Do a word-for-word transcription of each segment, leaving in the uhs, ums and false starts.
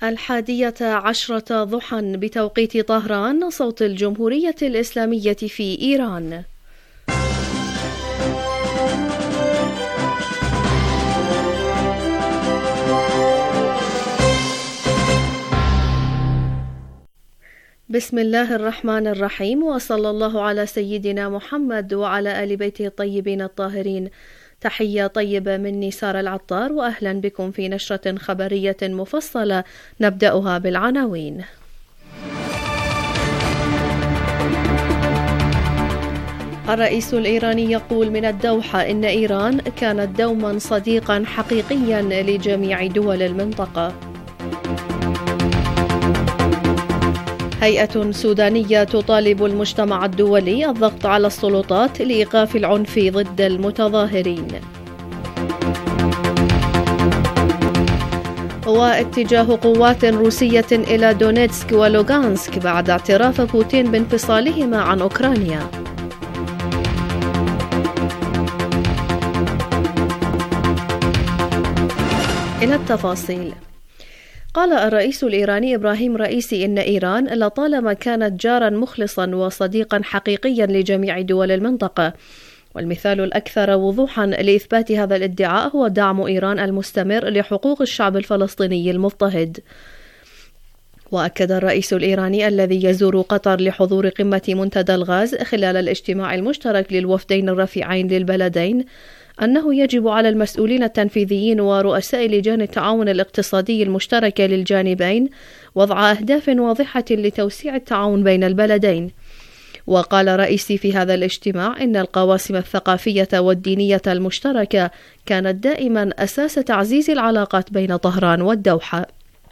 الحادية عشرة ضحى بتوقيت طهران، صوت الجمهورية الإسلامية في إيران. بسم الله الرحمن الرحيم، وصلى الله على سيدنا محمد وعلى آل بيته الطيبين الطاهرين. تحية طيبة مني سارة العطار، وأهلا بكم في نشرة خبرية مفصلة نبدأها بالعناوين. الرئيس الإيراني يقول من الدوحة إن إيران كانت دوما صديقا حقيقيا لجميع دول المنطقة. هيئة سودانية تطالب المجتمع الدولي الضغط على السلطات لإيقاف العنف ضد المتظاهرين. واتجاه قوات روسية إلى دونيتسك ولوغانسك بعد اعتراف بوتين بانفصالهما عن أوكرانيا. إلى التفاصيل. قال الرئيس الإيراني إبراهيم رئيسي إن إيران لطالما كانت جارا مخلصا وصديقا حقيقيا لجميع دول المنطقة، والمثال الأكثر وضوحا لإثبات هذا الادعاء هو دعم إيران المستمر لحقوق الشعب الفلسطيني المضطهد. وأكد الرئيس الإيراني الذي يزور قطر لحضور قمة منتدى الغاز خلال الاجتماع المشترك للوفدين الرفيعين للبلدين أنه يجب على المسؤولين التنفيذيين ورؤساء لجان التعاون الاقتصادي المشتركة للجانبين وضع أهداف واضحة لتوسيع التعاون بين البلدين. وقال رئيسي في هذا الاجتماع إن القواسم الثقافية والدينية المشتركة كانت دائما أساس تعزيز العلاقات بين طهران والدوحة.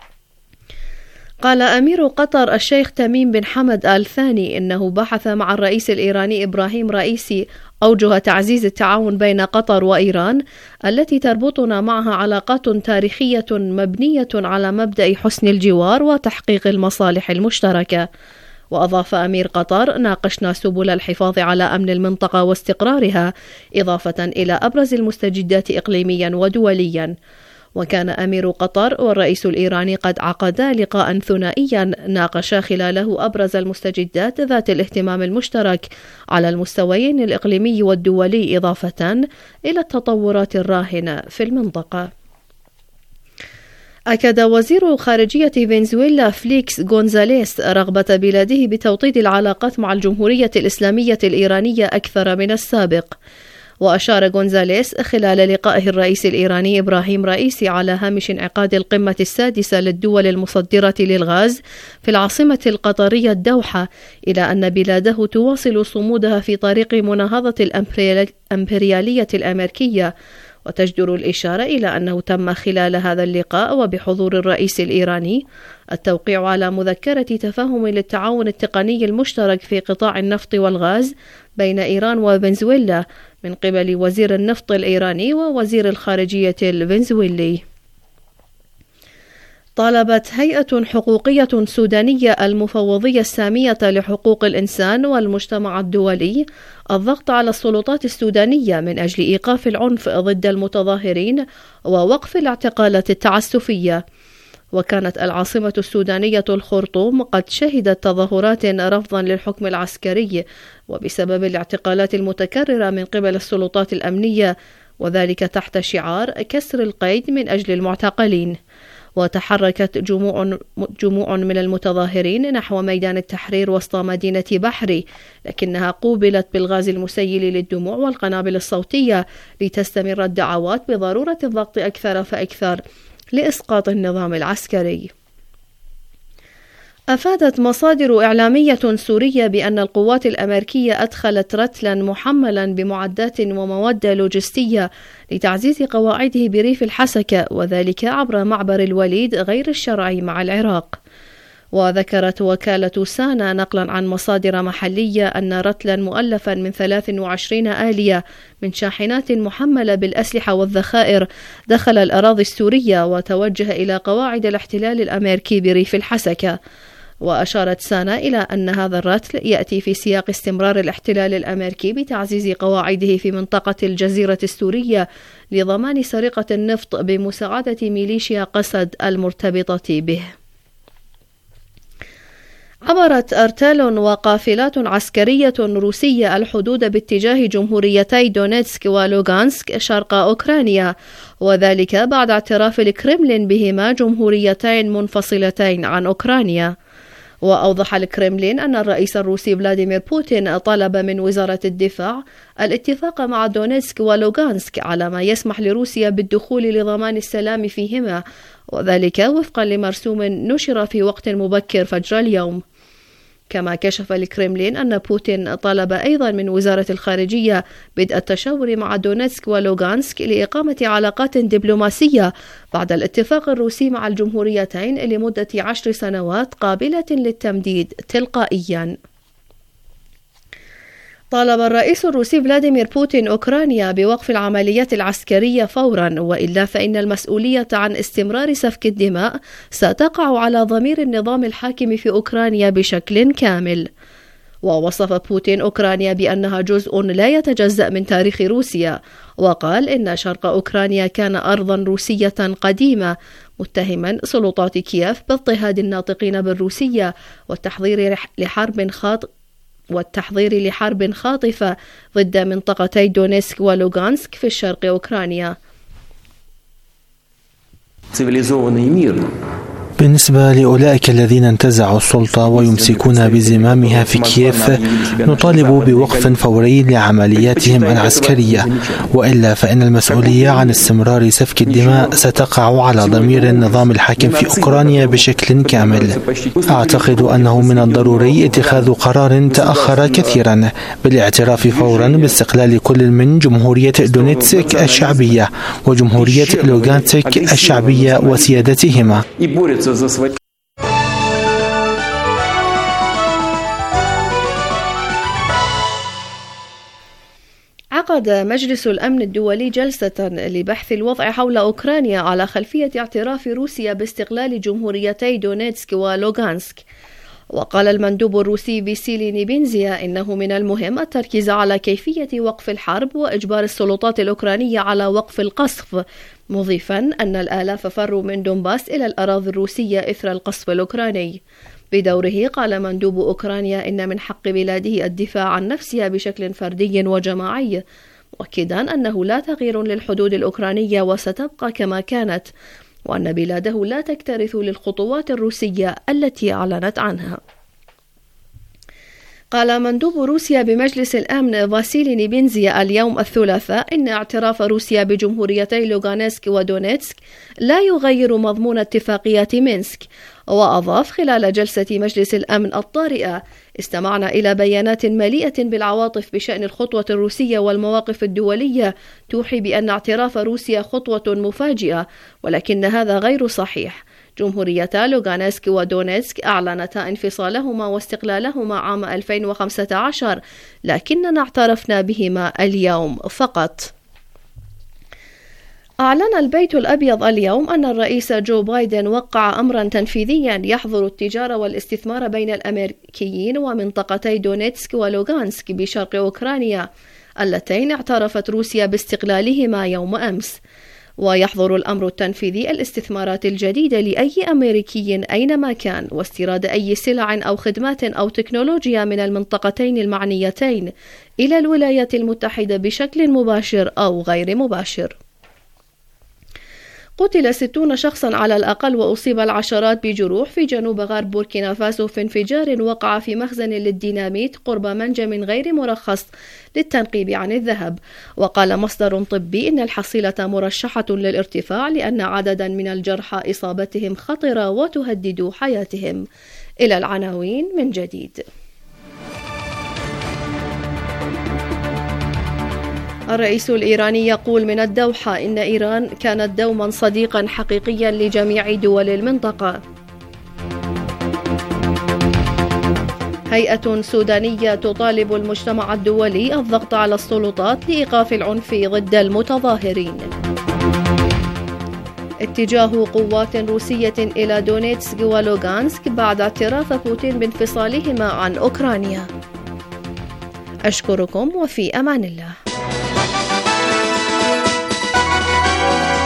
قال أمير قطر الشيخ تميم بن حمد آل ثاني إنه بحث مع الرئيس الإيراني إبراهيم رئيسي أوجه تعزيز التعاون بين قطر وإيران التي تربطنا معها علاقات تاريخية مبنية على مبدأ حسن الجوار وتحقيق المصالح المشتركة. وأضاف أمير قطر ناقشنا سبل الحفاظ على أمن المنطقة واستقرارها، إضافة إلى أبرز المستجدات إقليميا ودوليا. وكان أمير قطر والرئيس الإيراني قد عقدا لقاء ثنائيا ناقشا خلاله أبرز المستجدات ذات الاهتمام المشترك على المستويين الإقليمي والدولي، إضافة إلى التطورات الراهنة في المنطقة. أكد وزير خارجية فنزويلا فليكس غونزاليس رغبة بلاده بتوطيد العلاقات مع الجمهورية الإسلامية الإيرانية أكثر من السابق. وأشار غونزاليس خلال لقائه الرئيس الإيراني إبراهيم رئيسي على هامش انعقاد القمة السادسة للدول المصدرة للغاز في العاصمة القطرية الدوحة إلى أن بلاده تواصل صمودها في طريق مناهضة الإمبريالية الأمريكية. وتجدر الإشارة إلى أنه تم خلال هذا اللقاء وبحضور الرئيس الإيراني التوقيع على مذكرة تفاهم للتعاون التقني المشترك في قطاع النفط والغاز بين إيران وفنزويلا من قبل وزير النفط الإيراني ووزير الخارجية الفنزويلي. طالبت هيئة حقوقية سودانية المفوضية السامية لحقوق الإنسان والمجتمع الدولي الضغط على السلطات السودانية من أجل إيقاف العنف ضد المتظاهرين ووقف الاعتقالات التعسفية. وكانت العاصمة السودانية الخرطوم قد شهدت تظاهرات رفضا للحكم العسكري وبسبب الاعتقالات المتكررة من قبل السلطات الأمنية، وذلك تحت شعار كسر القيد من أجل المعتقلين. وتحركت جموع جموع من المتظاهرين نحو ميدان التحرير وسط مدينة بحري، لكنها قوبلت بالغاز المسيل للدموع والقنابل الصوتية لتستمر الدعوات بضرورة الضغط أكثر فأكثر لإسقاط النظام العسكري. أفادت مصادر إعلامية سورية بأن القوات الأمريكية أدخلت رتلا محملا بمعدات ومواد لوجستية لتعزيز قواعده بريف الحسكة، وذلك عبر معبر الوليد غير الشرعي مع العراق. وذكرت وكالة سانا نقلا عن مصادر محلية أن رتلا مؤلفا من ثلاث وعشرين آلية من شاحنات محملة بالأسلحة والذخائر دخل الأراضي السورية وتوجه إلى قواعد الاحتلال الأمريكي بريف الحسكة. وأشارت سانا إلى أن هذا الرتل يأتي في سياق استمرار الاحتلال الأمريكي بتعزيز قواعده في منطقة الجزيرة السورية لضمان سرقة النفط بمساعدة ميليشيا قسد المرتبطة به. عبرت أرتال وقافلات عسكرية روسية الحدود باتجاه جمهوريتي دونيتسك ولوغانسك شرق أوكرانيا، وذلك بعد اعتراف الكرملين بهما جمهوريتين منفصلتين عن أوكرانيا. وأوضح الكرملين أن الرئيس الروسي فلاديمير بوتين طلب من وزارة الدفاع الاتفاق مع دونيتسك ولوغانسك على ما يسمح لروسيا بالدخول لضمان السلام فيهما، وذلك وفقا لمرسوم نشر في وقت مبكر فجر اليوم. كما كشف الكرملين أن بوتين طلب أيضا من وزارة الخارجية بدء التشاور مع دونيتسك ولوغانسك لإقامة علاقات دبلوماسية بعد الاتفاق الروسي مع الجمهوريتين لمدة عشر سنوات قابلة للتمديد تلقائيا. طالب الرئيس الروسي فلاديمير بوتين أوكرانيا بوقف العمليات العسكرية فورا، وإلا فإن المسؤولية عن استمرار سفك الدماء ستقع على ضمير النظام الحاكم في أوكرانيا بشكل كامل. ووصف بوتين أوكرانيا بأنها جزء لا يتجزأ من تاريخ روسيا، وقال إن شرق أوكرانيا كان أرضا روسية قديمة، متهما سلطات كييف باضطهاد الناطقين بالروسية والتحضير لحرب خاطئة والتحضير لحرب خاطفة ضد منطقتي دونيتسك ولوغانسك في الشرق أوكرانيا. بالنسبة لأولئك الذين انتزعوا السلطة ويمسكون بزمامها في كييف، نطالب بوقف فوري لعملياتهم العسكرية، وإلا فإن المسؤولية عن استمرار سفك الدماء ستقع على ضمير النظام الحاكم في أوكرانيا بشكل كامل. أعتقد أنه من الضروري اتخاذ قرار تأخر كثيرا بالاعتراف فورا باستقلال كل من جمهورية دونيتسك الشعبية وجمهورية لوغانسك الشعبية وسيادتهما. عقد مجلس الأمن الدولي جلسة لبحث الوضع حول أوكرانيا على خلفية اعتراف روسيا باستقلال جمهوريتي دونيتسك ولوغانسك. وقال المندوب الروسي فاسيلي نيبينزيا إنه من المهم التركيز على كيفية وقف الحرب وإجبار السلطات الأوكرانية على وقف القصف، مضيفا أن الآلاف فروا من دونباس إلى الأراضي الروسية إثر القصف الأوكراني. بدوره قال مندوب أوكرانيا إن من حق بلاده الدفاع عن نفسها بشكل فردي وجماعي، مؤكدا أنه لا تغيير للحدود الأوكرانية وستبقى كما كانت، وأن بلاده لا تكترث للخطوات الروسية التي أعلنت عنها. قال مندوب روسيا بمجلس الأمن فاسيلي نيبينزيا اليوم الثلاثاء إن اعتراف روسيا بجمهوريتي لوغانسك ودونيتسك لا يغير مضمون اتفاقية مينسك. وأضاف خلال جلسة مجلس الأمن الطارئة: استمعنا إلى بيانات مليئة بالعواطف بشأن الخطوة الروسية والمواقف الدولية توحي بأن اعتراف روسيا خطوة مفاجئة، ولكن هذا غير صحيح. جمهوريتا لوغانسك ودونيتسك أعلنتا انفصالهما واستقلالهما عام ألفين وخمسة عشر، لكننا اعترفنا بهما اليوم فقط. أعلن البيت الأبيض اليوم أن الرئيس جو بايدن وقع أمرا تنفيذيا يحظر التجارة والاستثمار بين الأمريكيين ومنطقتي دونيتسك ولوغانسك بشرق أوكرانيا اللتين اعترفت روسيا باستقلالهما يوم أمس. ويحظر الأمر التنفيذي الاستثمارات الجديدة لأي أمريكي أينما كان، واستيراد أي سلع أو خدمات أو تكنولوجيا من المنطقتين المعنيتين إلى الولايات المتحدة بشكل مباشر أو غير مباشر. قتل ستون شخصا على الأقل وأصيب العشرات بجروح في جنوب غرب بوركينا فاسو في انفجار وقع في مخزن للديناميت قرب منجم غير مرخص للتنقيب عن الذهب. وقال مصدر طبي إن الحصيلة مرشحة للارتفاع لأن عددا من الجرحى إصابتهم خطرة وتهدد حياتهم. إلى العناوين من جديد. الرئيس الإيراني يقول من الدوحة إن إيران كانت دوما صديقا حقيقيا لجميع دول المنطقة. هيئة سودانية تطالب المجتمع الدولي الضغط على السلطات لإيقاف العنف ضد المتظاهرين. اتجاه قوات روسية إلى دونيتسك ولوغانسك بعد اعتراف بوتين بانفصالهما عن أوكرانيا. أشكركم وفي أمان الله.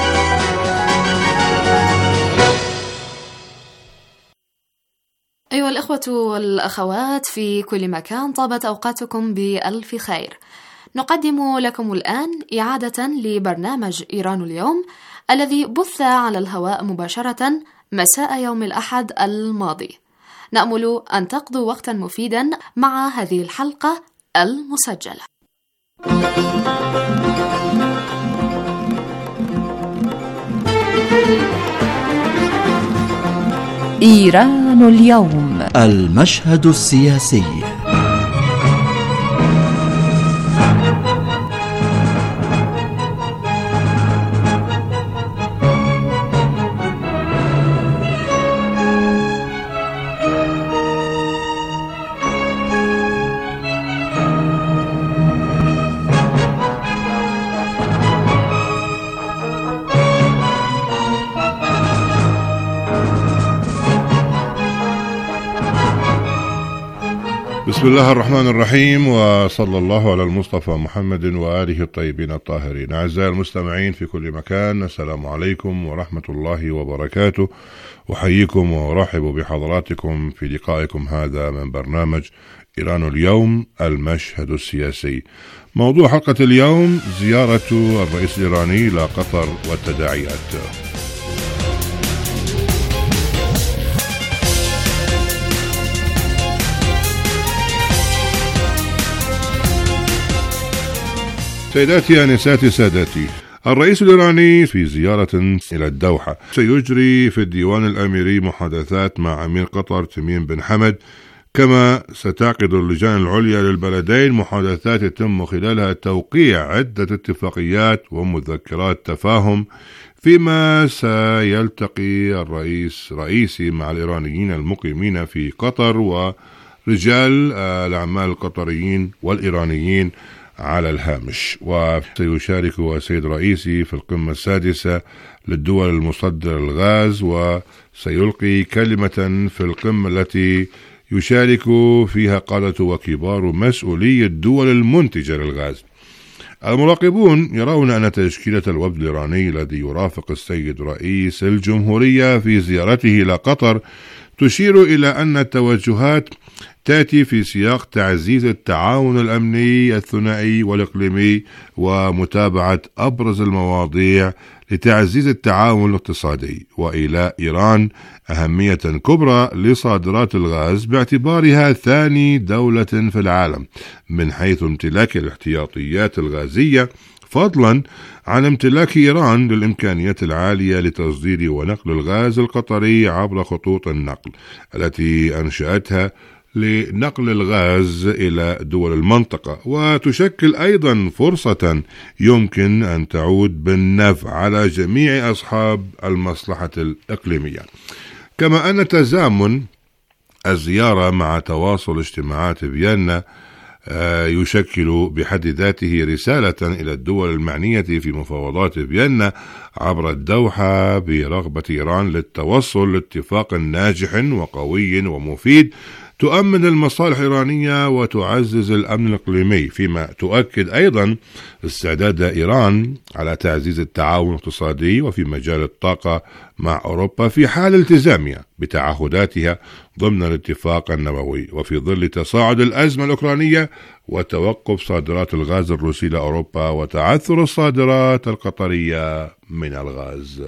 أيها الإخوة والأخوات في كل مكان، طابت أوقاتكم بألف خير. نقدم لكم الآن إعادة لبرنامج إيران اليوم الذي بث على الهواء مباشرة مساء يوم الأحد الماضي. نأمل أن تقضوا وقتا مفيدا مع هذه الحلقة المسجلة. إيران اليوم، المشهد السياسي. بسم الله الرحمن الرحيم، وصلى الله على المصطفى محمد وآله الطيبين الطاهرين. أعزائي المستمعين في كل مكان، السلام عليكم ورحمة الله وبركاته. أحييكم وأرحب بحضراتكم في لقائكم هذا من برنامج إيران اليوم، المشهد السياسي. موضوع حلقة اليوم زيارة الرئيس الإيراني إلى قطر والتداعيات. سيداتي أنساتي سادتي، الرئيس الإيراني في زيارة إلى الدوحة سيجري في الديوان الأميري محادثات مع أمير قطر تميم بن حمد، كما ستعقد اللجان العليا للبلدين محادثات يتم خلالها توقيع عدة اتفاقيات ومذكرات تفاهم، فيما سيلتقي الرئيس رئيسي مع الإيرانيين المقيمين في قطر ورجال الأعمال القطريين والإيرانيين على الهامش. وسيشارك السيد رئيسي في القمة السادسة للدول المصدرة للغاز، وسيلقي كلمة في القمة التي يشارك فيها قادة وكبار مسؤولي الدول المنتجة للغاز. المراقبون يرون أن تشكيلة الوفد الإيراني الذي يرافق السيد رئيس الجمهورية في زيارته إلى قطر تشير إلى أن التوجهات تأتي في سياق تعزيز التعاون الأمني الثنائي والإقليمي ومتابعة أبرز المواضيع لتعزيز التعاون الاقتصادي، وإيلاء إيران أهمية كبرى لصادرات الغاز باعتبارها ثاني دولة في العالم من حيث امتلاك الاحتياطيات الغازية، فضلا عن امتلاك إيران للإمكانيات العالية لتصدير ونقل الغاز القطري عبر خطوط النقل التي أنشأتها لنقل الغاز إلى دول المنطقة، وتشكل أيضا فرصة يمكن أن تعود بالنفع على جميع أصحاب المصلحة الإقليمية. كما أن تزامن الزيارة مع تواصل اجتماعات فيينا يشكل بحد ذاته رسالة إلى الدول المعنية في مفاوضات فيينا عبر الدوحة برغبة إيران للتوصل لاتفاق ناجح وقوي ومفيد تؤمن المصالح الإيرانية وتعزز الأمن الإقليمي، فيما تؤكد أيضا استعداد إيران على تعزيز التعاون الاقتصادي وفي مجال الطاقة مع أوروبا في حال التزامها بتعهداتها ضمن الاتفاق النووي، وفي ظل تصاعد الأزمة الأوكرانية وتوقف صادرات الغاز الروسي لأوروبا وتعثر الصادرات القطرية من الغاز.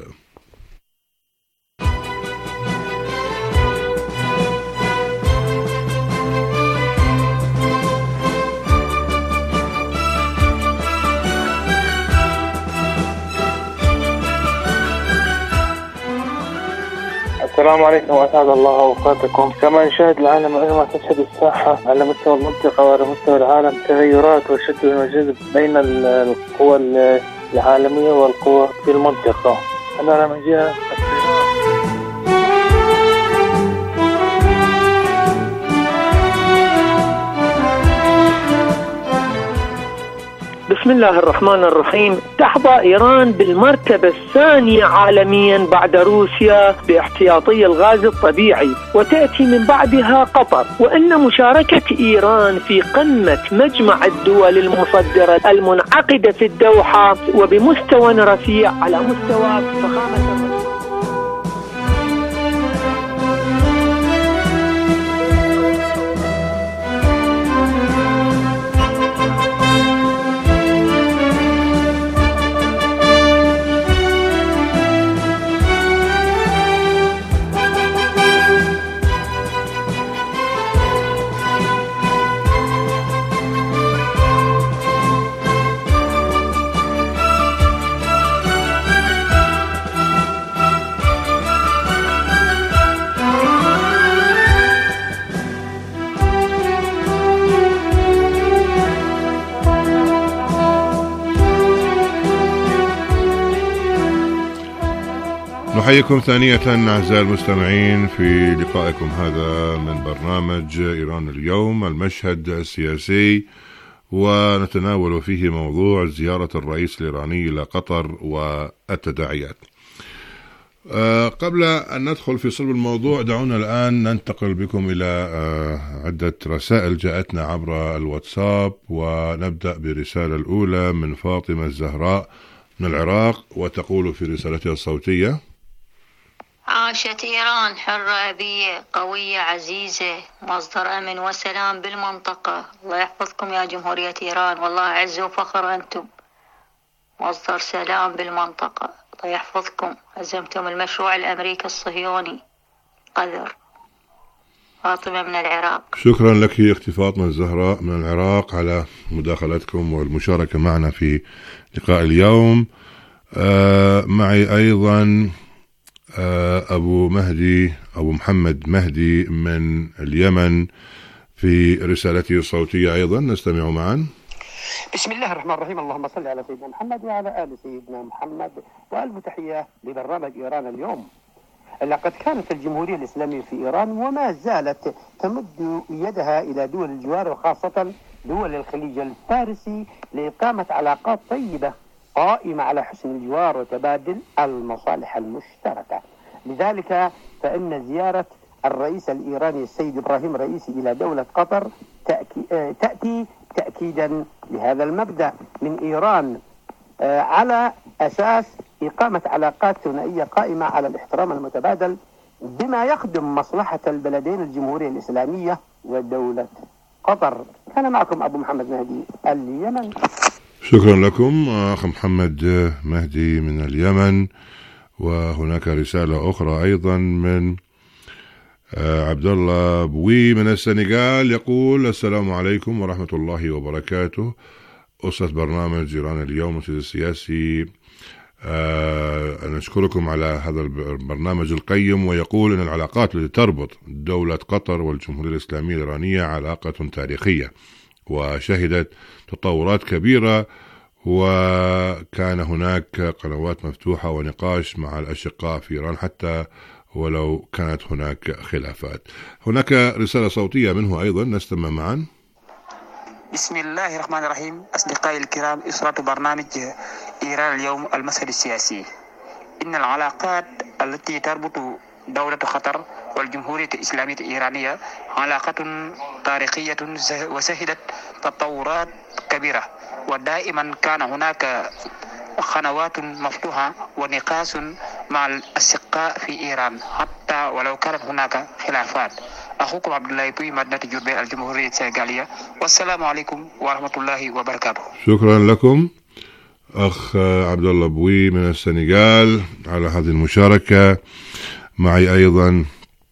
السلام عليكم وأسعد الله أوقاتكم. كما يشاهد العالم أيضا تشهد الساحة على مستوى المنطقة وعلى مستوى العالم تغيرات وشد وجذب بين القوى العالمية والقوى في المنطقة. أنا من جهة بسم الله الرحمن الرحيم. تحظى إيران بالمرتبة الثانية عالميا بعد روسيا باحتياطي الغاز الطبيعي، وتأتي من بعدها قطر، وأن مشاركة إيران في قمة مجمع الدول المصدرة المنعقدة في الدوحة وبمستوى رفيع على مستوى فخامة نحييكم ثانية أعزائي المستمعين في لقائكم هذا من برنامج إيران اليوم، المشهد السياسي، ونتناول فيه موضوع زيارة الرئيس الإيراني إلى قطر والتداعيات. أه قبل أن ندخل في صلب الموضوع دعونا الآن ننتقل بكم إلى أه عدة رسائل جاءتنا عبر الواتساب، ونبدأ برسالة الأولى من فاطمة الزهراء من العراق، وتقول في رسالتها الصوتية: عاشت إيران حرة أبية قوية عزيزة، مصدر أمن وسلام بالمنطقة. الله يحفظكم يا جمهورية إيران، والله عز وفخر أنتم مصدر سلام بالمنطقة. الله يحفظكم، هزمتم المشروع الأمريكي الصهيوني قذر. فاطمة من العراق. شكرا لك أختي فاطمة الزهراء من العراق على مداخلتكم والمشاركة معنا في لقاء اليوم. آه معي أيضا آه أبو مهدي أبو محمد مهدي من اليمن في رسالته الصوتية أيضا، نستمع معا. بسم الله الرحمن الرحيم. اللهم صل على سيدنا محمد وعلى آل سيدنا محمد، وألف تحية لبرنامج إيران اليوم. لقد كانت الجمهورية الإسلامية في إيران وما زالت تمد يدها إلى دول الجوار، وخاصة دول الخليج الفارسي، لإقامة علاقات طيبة قائمة على حسن الجوار وتبادل المصالح المشتركة. لذلك فإن زيارة الرئيس الإيراني السيد إبراهيم رئيسي إلى دولة قطر تأكي... تأتي تأكيدا لهذا المبدأ من إيران على أساس إقامة علاقات ثنائية قائمة على الاحترام المتبادل بما يخدم مصلحة البلدين الجمهورية الإسلامية ودولة قطر. كان معكم أبو محمد مهدي اليمن. شكرا لكم أخ محمد مهدي من اليمن. وهناك رسالة أخرى أيضا من عبد الله بوي من السنغال، يقول: السلام عليكم ورحمة الله وبركاته. أسرة برنامج إيران اليوم المشهد السياسي، أه نشكركم على هذا البرنامج القيم. ويقول أن العلاقات التي تربط دولة قطر والجمهورية الإسلامية الإيرانية علاقة تاريخية، وشهدت تطورات كبيرة، وكان هناك قنوات مفتوحة ونقاش مع الأشقاء في إيران حتى ولو كانت هناك خلافات. هناك رسالة صوتية منه أيضا، نستمع معا. بسم الله الرحمن الرحيم. أصدقائي الكرام، إسرة برنامج إيران اليوم المشهد السياسي، إن العلاقات التي تربط دولة قطر والجمهورية الإسلامية الإيرانية علاقة تاريخية وشهدت تطورات كبيرة، ودائما كان هناك قنوات مفتوحة ونقاش مع الأشقاء في إيران حتى ولو كانت هناك خلافات. أخوكم عبد الله بوي، مدينة جربة، الجمهورية السنغالية، والسلام عليكم ورحمة الله وبركاته. شكرا لكم أخ عبد الله بوي من السنغال على هذه المشاركة. معي أيضا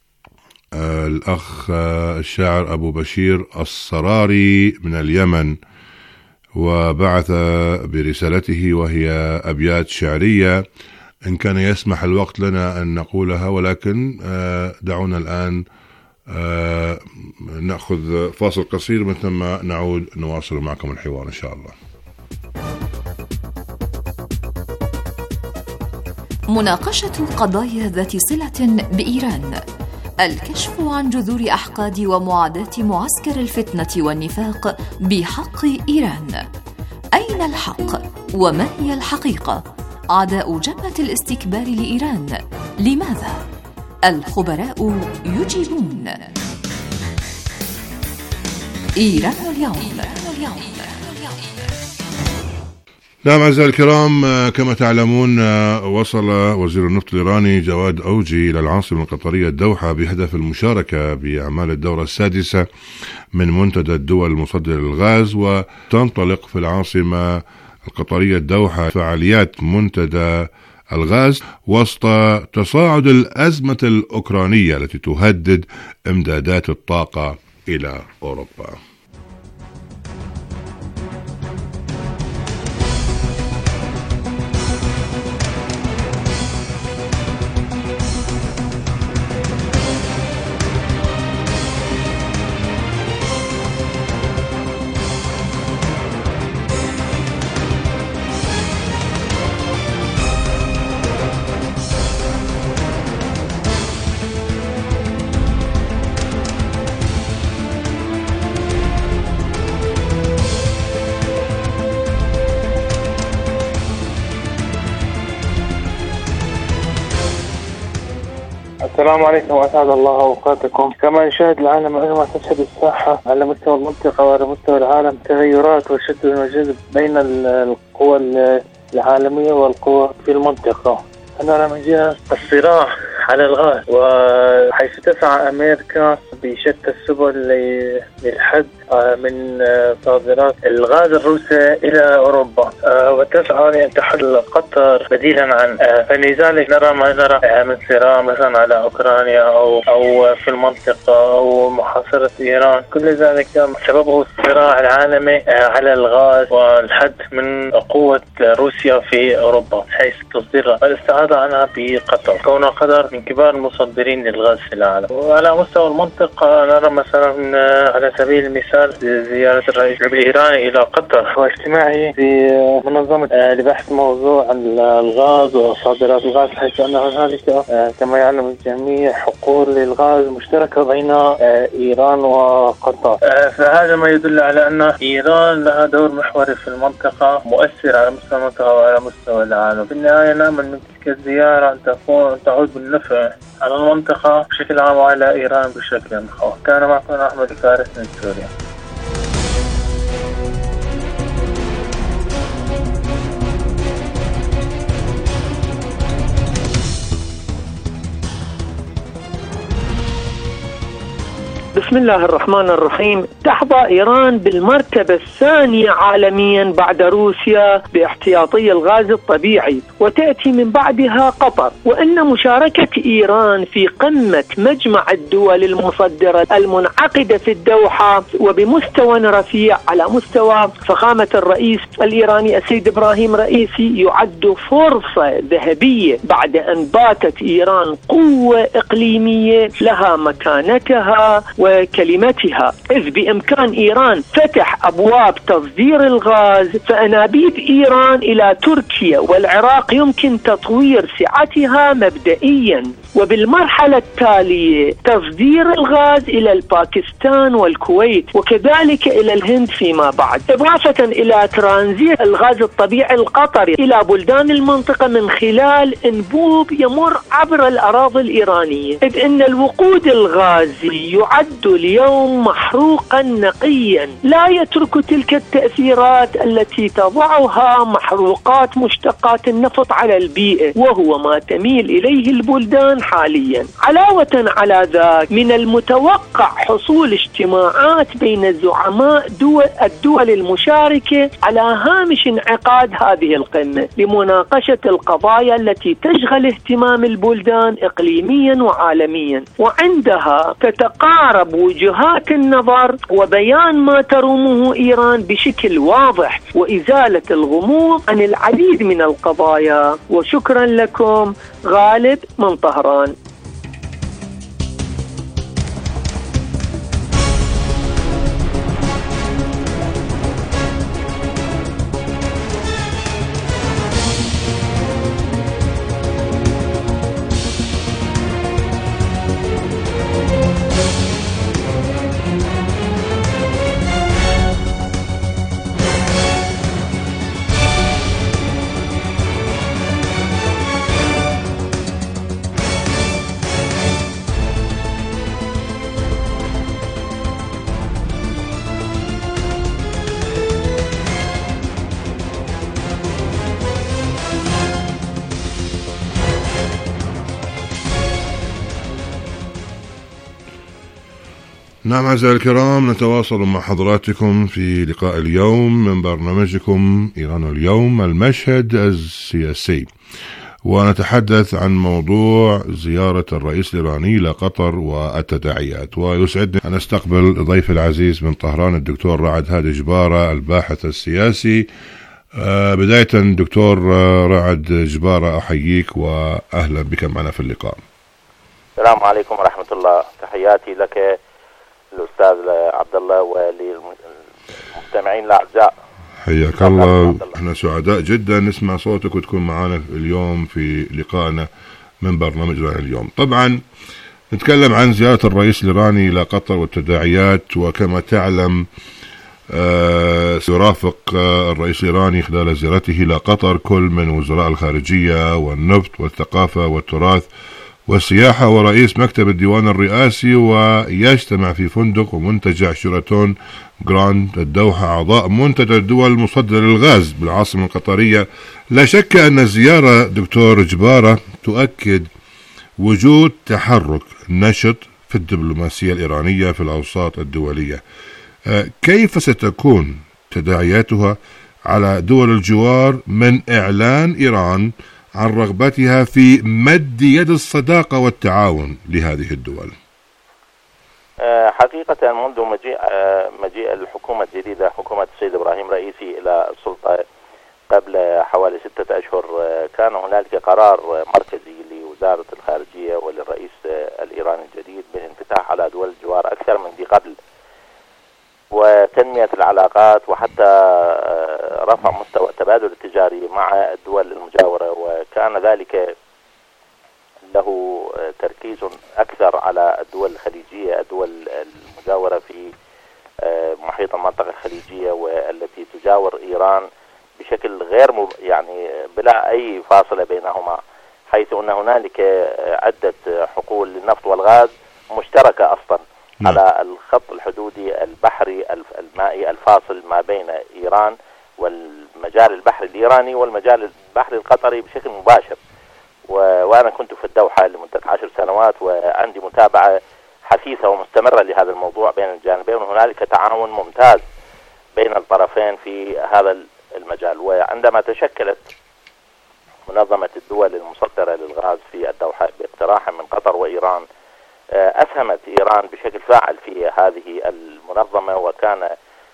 الأخ الشاعر أبو بشير الصراري من اليمن، وبعث برسالته وهي أبيات شعرية إن كان يسمح الوقت لنا أن نقولها، ولكن دعونا الآن نأخذ فاصل قصير، من ثم نعود نواصل معكم الحوار إن شاء الله. مناقشة القضايا ذات صلة بإيران، الكشف عن جذور أحقاد ومعاداة معسكر الفتنة والنفاق بحق إيران. أين الحق؟ وما هي الحقيقة؟ عداء جبهة الاستكبار لإيران لماذا؟ الخبراء يجيبون. إيران اليوم. نعم أعزائي الكرام، كما تعلمون وصل وزير النفط الإيراني جواد أوجي إلى العاصمة القطرية الدوحة بهدف المشاركة بأعمال الدورة السادسة من منتدى الدول المصدرة للغاز، وتنطلق في العاصمة القطرية الدوحة فعاليات منتدى الغاز وسط تصاعد الأزمة الأوكرانية التي تهدد إمدادات الطاقة إلى أوروبا. السلام عليكم وأسعد الله أوقاتكم. كما يشاهد العالم عندما تشهد الساحة على مستوى المنطقة وعلى مستوى العالم تغيرات وشد وجذب بين القوى العالمية والقوى في المنطقة. أنا من جهة الصراع على الغاز، وحيث تسعى أمريكا بشتى السبل للحد من صادرات الغاز الروسي إلى أوروبا، وتسعى لأن تحل قطر بديلا عن، فلذلك نرى ما نرى من صراع مثلا على أوكرانيا أو أو في المنطقة أو محاصرة إيران. كل ذلك سببه الصراع العالمي على الغاز والحد من قوة روسيا في أوروبا حيث تصديرها والاستعادة عنها بقطر، كونها قطر من كبار المصدرين للغاز في العالم. وعلى مستوى المنطقة نرى مثلا على سبيل المثال زيارة الرئيس الإيراني إلى قطر واجتماعه في منظمة لبحث موضوع الغاز وصادرات الغاز، حيث أن هنالك كما يعلم الجميع حقول للغاز مشتركة بين إيران وقطر. فهذا ما يدل على أن إيران لها دور محوري في المنطقة، مؤثر على مستوى المنطقة وعلى مستوى العالم. في النهاية نأمل من تلك الزيارة أن تكون تعود بالنفع على المنطقة بشكل عام وعلى إيران بشكل خاص. كان معكم أحمد فارس من سوريا. بسم الله الرحمن الرحيم. تحظى إيران بالمرتبة الثانية عالميا بعد روسيا باحتياطي الغاز الطبيعي، وتأتي من بعدها قطر. وأن مشاركة إيران في قمة مجمع الدول المصدرة المنعقدة في الدوحة وبمستوى رفيع على مستوى فخامة الرئيس الإيراني السيد إبراهيم رئيسي يعد فرصة ذهبية بعد أن باتت إيران قوة إقليمية لها مكانتها وكلمتها، إذ بإمكان إيران فتح أبواب تصدير الغاز. فأنابيب إيران إلى تركيا والعراق يمكن تطوير سعتها مبدئيا، وبالمرحلة التالية تصدير الغاز إلى الباكستان والكويت وكذلك إلى الهند فيما بعد، إضافة إلى ترانزيت الغاز الطبيعي القطري إلى بلدان المنطقة من خلال أنبوب يمر عبر الأراضي الإيرانية، إذ أن الوقود الغازي يعد اليوم محروقا نقيا لا يترك تلك التأثيرات التي تضعها محروقات مشتقات النفط على البيئة، وهو ما تميل إليه البلدان حاليا. علاوة على ذلك من المتوقع حصول اجتماعات بين زعماء دول الدول المشاركة على هامش انعقاد هذه القمة لمناقشة القضايا التي تشغل اهتمام البلدان إقليميا وعالميا، وعندها تتقارب وجهات النظر وبيان ما ترومه إيران بشكل واضح وإزالة الغموض عن العديد من القضايا. وشكرا لكم. غالب من طهران. نعم أعزائي الكرام، نتواصل مع حضراتكم في لقاء اليوم من برنامجكم إيران اليوم المشهد السياسي، ونتحدث عن موضوع زيارة الرئيس الإيراني إلى قطر والتداعيات. ويسعدني أن أستقبل ضيف العزيز من طهران الدكتور رعد هادي جبارة الباحث السياسي. بداية دكتور رعد جبارة أحييك وأهلا بك معنا في اللقاء. السلام عليكم ورحمة الله. تحياتي لك الأستاذ عبد الله وللمستمعين الأعزاء. حياك الله. احنا سعداء جدا نسمع صوتك وتكون معنا اليوم في لقائنا من برنامج إيران اليوم. طبعا نتكلم عن زيارة الرئيس الإيراني إلى قطر والتداعيات، وكما تعلم آه سيرافق آه الرئيس الإيراني خلال زيارته إلى قطر كل من وزراء الخارجية والنفط والثقافة والتراث والسياحة ورئيس مكتب الديوان الرئاسي، ويجتمع في فندق ومنتجع شيراتون جراند الدوحة أعضاء منتدى الدول المصدرة للغاز بالعاصمة القطرية. لا شك أن الزيارة دكتور جبارة تؤكد وجود تحرك نشط في الدبلوماسية الإيرانية في الأوساط الدولية. كيف ستكون تداعياتها على دول الجوار من إعلان إيران عن رغبتها في مد يد الصداقة والتعاون لهذه الدول؟ حقيقة منذ مجيء مجيء الحكومة الجديدة، حكومة السيد إبراهيم رئيسي إلى السلطة قبل حوالي ستة أشهر، كان هنالك قرار مركزي لوزارة الخارجية وللرئيس الإيراني الجديد بالانفتاح على دول الجوار أكثر من ذي قبل، وتنمية العلاقات، وحتى رفع مستوى التبادل التجاري مع الدول المجاورة، وكان ذلك له تركيز أكثر على الدول الخليجية، الدول المجاورة في محيط المنطقة الخليجية والتي تجاور إيران بشكل غير مب... يعني بلا أي فاصلة بينهما، حيث أن هنالك عدة حقول للنفط والغاز مشتركة أصلا م. على الخط الحدودي البحري المائي الفاصل ما بين إيران والمجال البحري الإيراني والمجال البحري القطري بشكل مباشر. و... وأنا كنت في الدوحة لمدة عشر سنوات، وعندي متابعة حثيثة ومستمرة لهذا الموضوع بين الجانبين، وهنالك تعاون ممتاز بين الطرفين في هذا المجال. وعندما تشكلت منظمة الدول المصدرة للغاز في الدوحة باقتراح من قطر وإيران، أسهمت إيران بشكل فاعل في هذه المنظمة، وكان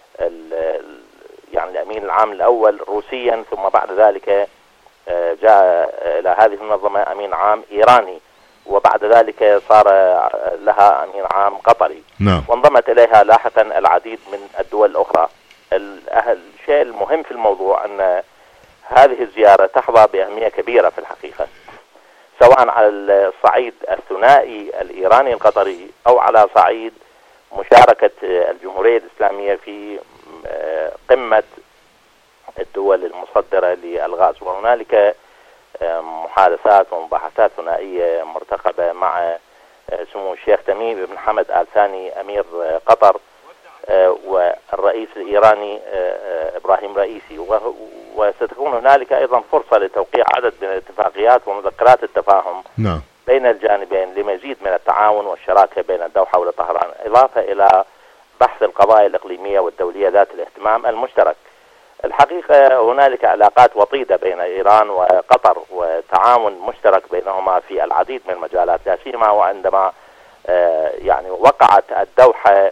يعني الأمين العام الأول روسيا، ثم بعد ذلك جاء إلى هذه المنظمة أمين عام إيراني، وبعد ذلك صار لها أمين عام قطري. نعم. وانضمت إليها لاحقا العديد من الدول الأخرى. الشيء المهم في الموضوع أن هذه الزيارة تحظى بأهمية كبيرة في الحقيقة، سواء على الصعيد الثنائي الإيراني القطري أو على صعيد مشاركة الجمهورية الإسلامية في قمة الدول المصدرة للغاز. وهنالك محادثات ومباحثات ثنائية مرتقبة مع سمو الشيخ تميم بن حمد آل ثاني أمير قطر والرئيس الإيراني إبراهيم رئيسي، وستكون هنالك أيضا فرصة لتوقيع عدد من الاتفاقيات ومذكرات التفاهم نعم. بين الجانبين لمزيد من التعاون والشراكة بين الدوحة وطهران، إضافة إلى بحث القضايا الإقليمية والدولية ذات الاهتمام المشترك. الحقيقة هنالك علاقات وطيدة بين إيران وقطر وتعاون مشترك بينهما في العديد من المجالات، لا سيما وعندما يعني وقعت الدوحة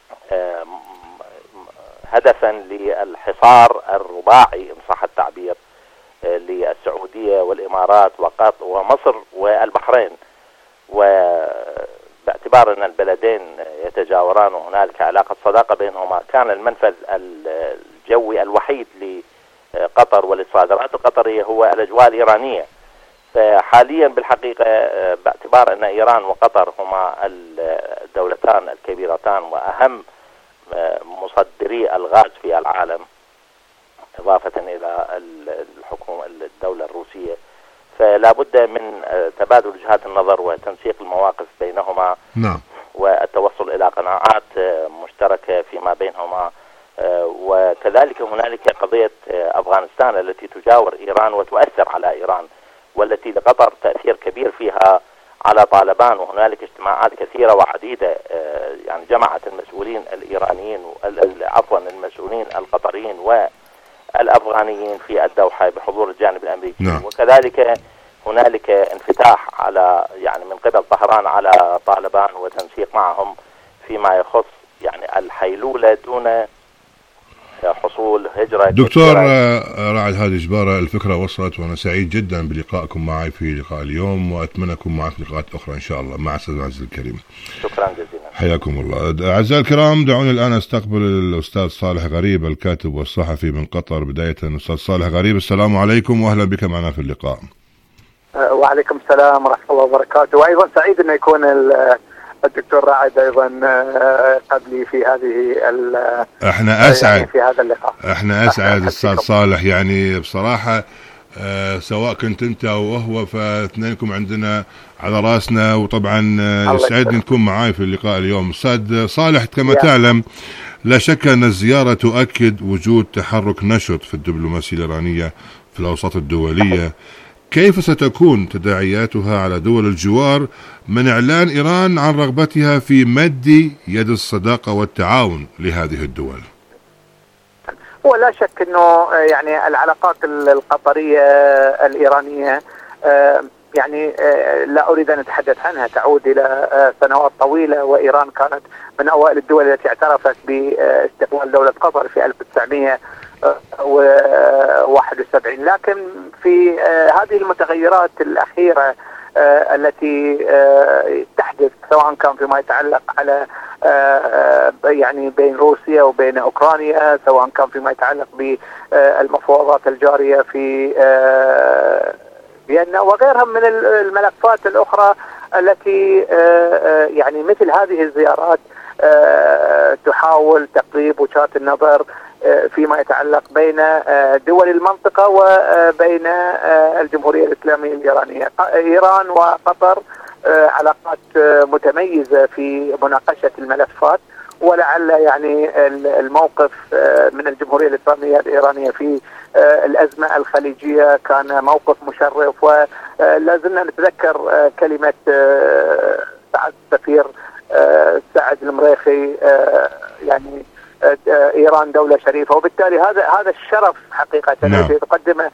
هدفا للحصار الرباعي إن صح التعبير للسعودية والإمارات وقطر ومصر والبحرين، وباعتبار أن البلدين يتجاوران وهنالك علاقة صداقة بينهما، كان المنفذ الجوي الوحيد لقطر وللصادرات القطرية هو الأجواء الإيرانية. فحاليا بالحقيقة باعتبار أن إيران وقطر هما الدولتان الكبيرتان وأهم مصدري الغاز في العالم، إضافة إلى الحكومة الدولة الروسية، فلا بد من تبادل وجهات النظر وتنسيق المواقف بينهما نعم. والتوصل إلى قناعات مشتركة فيما بينهما. وكذلك هنالك قضية أفغانستان التي تجاور إيران وتؤثر على إيران، والتي لقطر تأثير كبير فيها على طالبان، وهنالك اجتماعات كثيرة وعديدة يعني جمعت المسؤولين الإيرانيين عفوا المسؤولين القطريين والأفغانيين في الدوحة بحضور الجانب الأمريكي نعم. وكذلك هنالك انفتاح على يعني من قبل طهران على طالبان وتنسيق معهم فيما يخص يعني الحيلولة دون حصول هجرة. دكتور رعد هادي جبارة، الفكرة وصلت وأنا سعيد جدا بلقائكم معي في لقاء اليوم، وأتمنى أكون معي في لقاءات أخرى إن شاء الله. مع السلامة العزيز الكريم. شكرا جزيلا. حياكم الله. أعزائي الكرام، دعوني الآن أستقبل الأستاذ صالح غريب الكاتب والصحفي من قطر. بداية أستاذ صالح غريب، السلام عليكم وأهلا بك معنا في اللقاء. وعليكم السلام ورحمة الله وبركاته، وأيضا سعيد أن يكون الدكتور رائد ايضا قبلي في هذه احنا اسعد يعني في هذا اللقاء. احنا اسعد استاذ صالح، يعني بصراحه آه سواء كنت انت او هو، فاثنينكم عندنا على راسنا، وطبعا يسعدني نكون معاي في اللقاء اليوم. أستاذ صالح، كما تعلم لا شك أن الزيارة تؤكد وجود تحرك نشط في الدبلوماسية الإيرانية في الأوساط الدولية. كيف ستكون تداعياتها على دول الجوار من إعلان إيران عن رغبتها في مد يد الصداقة والتعاون لهذه الدول؟ ولا شك أنه يعني العلاقات القطرية الإيرانية يعني لا أريد أن أتحدث عنها، تعود إلى سنوات طويلة، وإيران كانت من أوائل الدول التي اعترفت باستقلال دولة قطر في ألف وتسعمئة وواحد وسبعين. لكن في هذه المتغيرات الأخيرة التي تحدث، سواء كان فيما يتعلق على يعني بين روسيا وبين أوكرانيا، سواء كان فيما يتعلق بالمفاوضات الجارية في فيينا وغيرها من الملفات الأخرى التي يعني مثل هذه الزيارات تحاول تقريب وجهات النظر فيما يتعلق بين دول المنطقة وبين الجمهورية الإسلامية الإيرانية. إيران وقطر علاقات متميزة في مناقشة الملفات، ولعل يعني الموقف من الجمهورية الإسلامية الإيرانية في الأزمة الخليجية كان موقف مشرف، ولا زلنا نتذكر كلمة سعادة السفير سعد المريخي يعني إيران دولة شريفة، وبالتالي هذا هذا الشرف حقيقة الذي تقدمه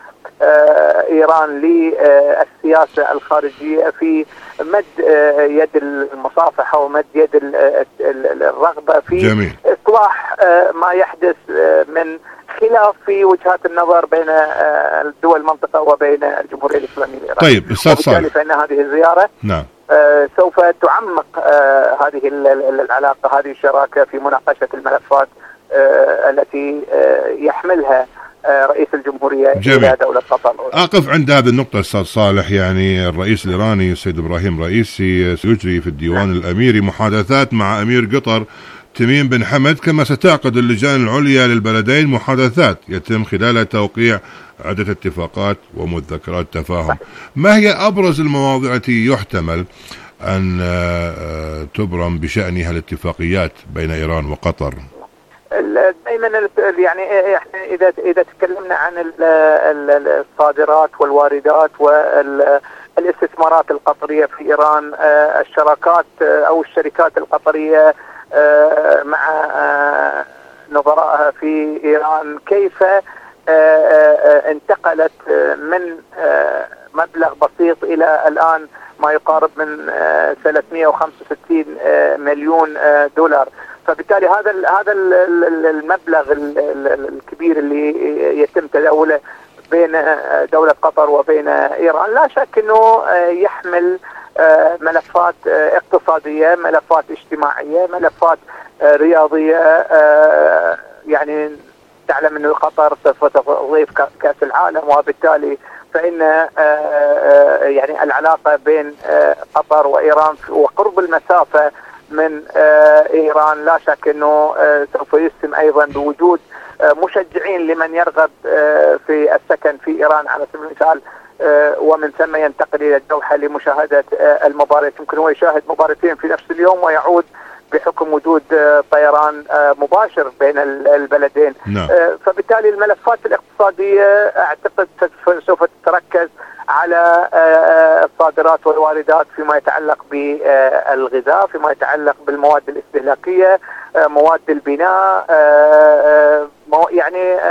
إيران للسياسة الخارجية في مد يد المصافحة ومد يد الرغبة في جميل. إصلاح ما يحدث من خلاف في وجهات النظر بين دول المنطقة وبين الجمهورية الإسلامية الإيرانية. طيب أستاذ صالح، وبالتالي فإن هذه الزيارة نعم سوف تعمق هذه العلاقة، هذه الشراكة في مناقشة الملفات التي يحملها رئيس الجمهورية جميل. إلى دولة قطر. أقف عند هذه النقطة أستاذ صالح. يعني الرئيس الإيراني السيد إبراهيم رئيسي سيجري في الديوان الأميري محادثات مع أمير قطر تميم بن حمد، كما ستعقد اللجان العليا للبلدين محادثات يتم خلالها توقيع عدة اتفاقات ومذكرات تفاهم. ما هي أبرز المواضيع التي يحتمل أن تبرم بشأنها الاتفاقيات بين إيران وقطر؟ دائما يعني احنا اذا اذا تكلمنا عن الصادرات والواردات والاستثمارات القطريه في ايران، الشراكات او الشركات القطريه مع نظرائها في ايران كيف انتقلت من مبلغ بسيط الى الان ما يقارب من ثلاثمئة وخمسة وستين مليون دولار. فبالتالي هذا هذا المبلغ الكبير اللي يتم تداوله بين دولة قطر وبين إيران لا شك أنه يحمل ملفات اقتصادية، ملفات اجتماعية، ملفات رياضية. يعني تعلم أنه قطر سوف تضيف كأس العالم، وبالتالي فإن يعني العلاقة بين قطر وإيران وقرب المسافة من إيران لا شك أنه سوف يسهم أيضا بوجود مشجعين لمن يرغب في السكن في إيران على سبيل المثال، ومن ثم ينتقل إلى الدوحة لمشاهدة المباراة. يمكن هو يشاهد مباراتين في نفس اليوم ويعود بحكم وجود طيران مباشر بين البلدين. نعم. فبالتالي الملفات الاقتصادية أعتقد سوف تتركز على الصادرات والواردات فيما يتعلق بالغذاء، فيما يتعلق بالمواد الاستهلاكية، مواد البناء، يعني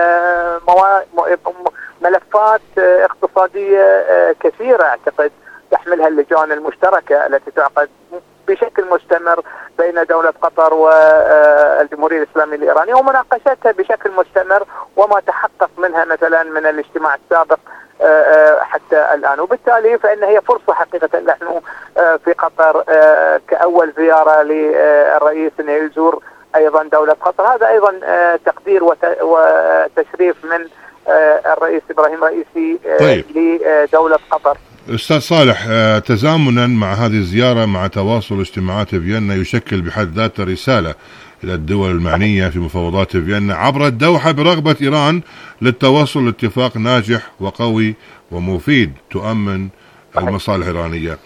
ملفات اقتصادية كثيرة أعتقد تحملها اللجان المشتركة التي تعقد بشكل مستمر بين دولة قطر والجمهورية الإسلامية الإيرانية، ومناقشتها بشكل مستمر وما تحقق منها مثلا من الاجتماع السابق حتى الآن. وبالتالي فإن هي فرصة حقيقة نحن في قطر كأول زيارة للرئيس أن يزور أيضا دولة قطر، هذا أيضا تقدير وتشريف من الرئيس إبراهيم رئيسي طيب. لدولة قطر. أستاذ صالح، تزامنا مع هذه الزيارة مع تواصل اجتماعات فيينا يشكل بحد ذاته رسالة إلى الدول المعنية في مفاوضات فيينا عبر الدوحة برغبة إيران للتوصل لاتفاق ناجح وقوي ومفيد تؤمن المصالح الإيرانية.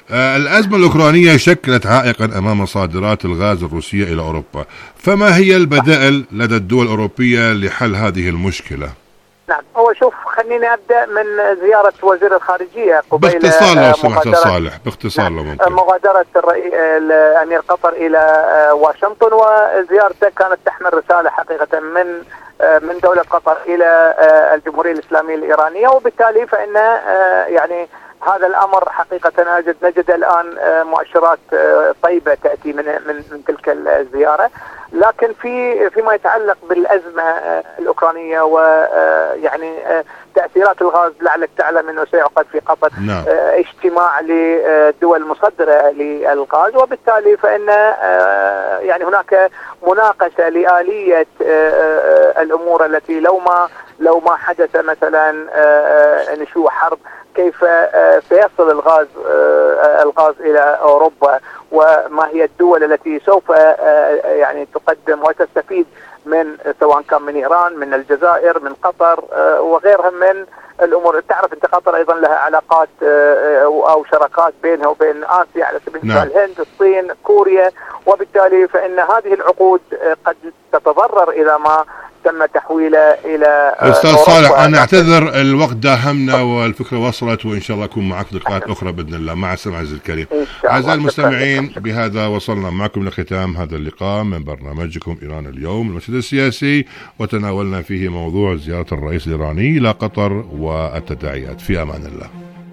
آه الأزمة الأوكرانية شكلت عائقا أمام صادرات الغاز الروسية إلى أوروبا، فما هي البدائل لدى الدول الأوروبية لحل هذه المشكلة؟ نعم، هو شوف خليني أبدأ من زيارة وزير الخارجية قبيل باختصار لو سمحت صالح، باختصار لو ممكن. مغادرة أمير قطر إلى واشنطن، وزيارته كانت تحمل رسالة حقيقة من من دولة قطر إلى الجمهورية الإسلامية الإيرانية، وبالتالي فإن يعني هذا الأمر حقيقة نجد نجد الآن مؤشرات طيبة تأتي من من من تلك الزيارة. لكن في فيما يتعلق بالأزمة الأوكرانية ويعني تأثيرات الغاز، لعلك تعلم أنه سيعقد في قطر نعم. اجتماع للدول المصدرة للغاز، وبالتالي فإن يعني هناك مناقشة لآلية الأمور التي لو ما لو ما حدث مثلا نشوء حرب كيف سيصل الغاز الغاز إلى أوروبا، وما هي الدول التي سوف يعني تقدم وتستفيد من، سواء كان من إيران، من الجزائر، من قطر وغيرها من الأمور. تعرف أنت قطر أيضا لها علاقات أو شراكات بينها وبين آسيا على سبيل المثال الهند، الصين، كوريا، وبالتالي فإن هذه العقود قد تتضرر إذا ما تم تحويله إلى أستاذ صالح. أنا أعتذر، الوقت داهمنا والفكرة وصلت، وإن شاء الله أكون معك لقاءات أخرى بإذن الله. مع السلامة عزيزي الكريم. أعزائي المستمعين، بهذا وصلنا معكم لختام هذا اللقاء من برنامجكم إيران اليوم المشهد السياسي، وتناولنا فيه موضوع زيارة الرئيس الإيراني إلى قطر والتداعيات. في أمان الله.